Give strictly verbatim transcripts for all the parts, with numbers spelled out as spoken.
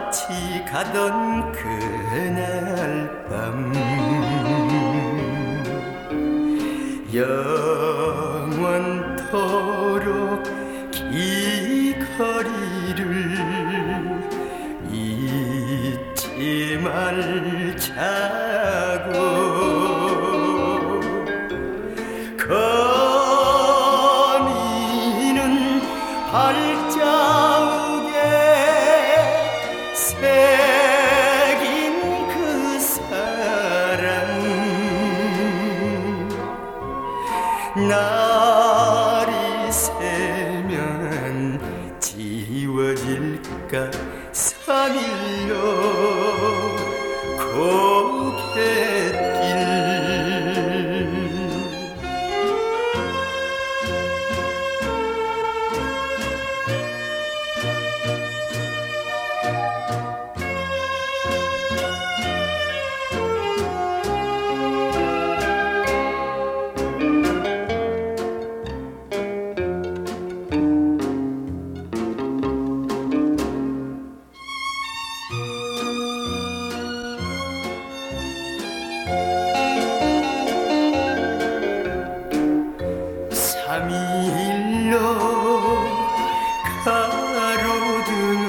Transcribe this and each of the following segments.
같이 가던 그날 밤 영원토록 이 거리를 잊지 말자고 거미는 발자국에 새긴 그 사랑 날이 새면 지워질까 삼일로 고갯길 삼일로 가로등을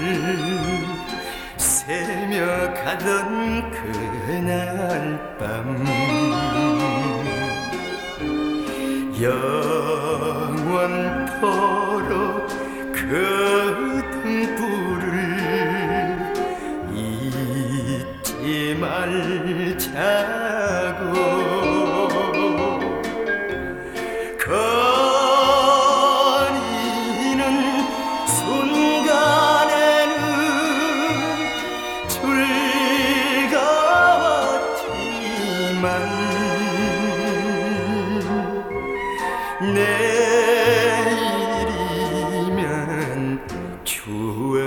새며 가던 그날 밤 영원토록 그 등불을 잊지 말자고 거리는 순간에는 즐거웠지만 내일이면 추억